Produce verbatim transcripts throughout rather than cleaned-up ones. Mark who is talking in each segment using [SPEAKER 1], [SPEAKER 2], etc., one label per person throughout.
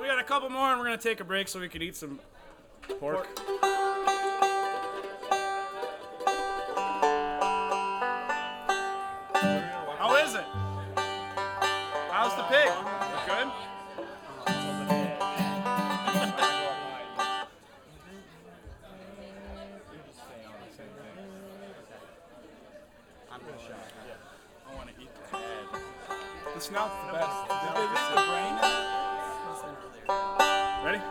[SPEAKER 1] got a couple more, and we're gonna take a break so we can eat some pork. pork. How is it? How's the pig? Good? I want to eat the head. The snout's the best. Did they miss the brain in it? Ready?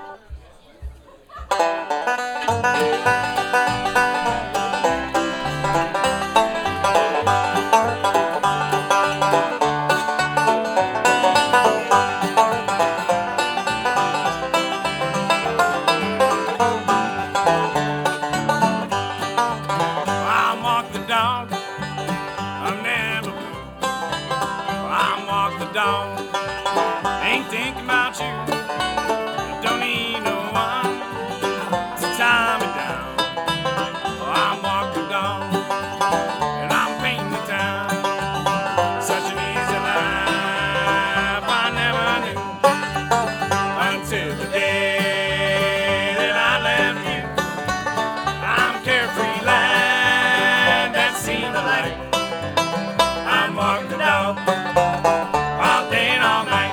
[SPEAKER 1] I walk the dog. I'm never blue. I walk the dog. Ain't thinking about you. Don't need no one to tie me down. I walk the dog, and I'm painting the town. Such an easy life I never knew until the day that I left you. I'm carefree land that's seen the light. I walk the dog all day and all night.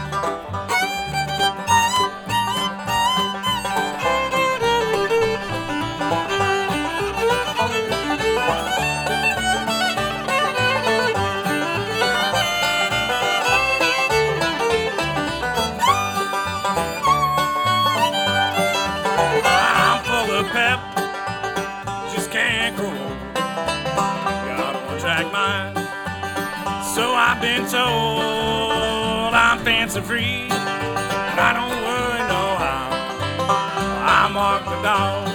[SPEAKER 1] I'm full of pep, just can't grow old. Got one track mind, so I've been told. I'm fancy free, and I don't worry no how. I mark the dog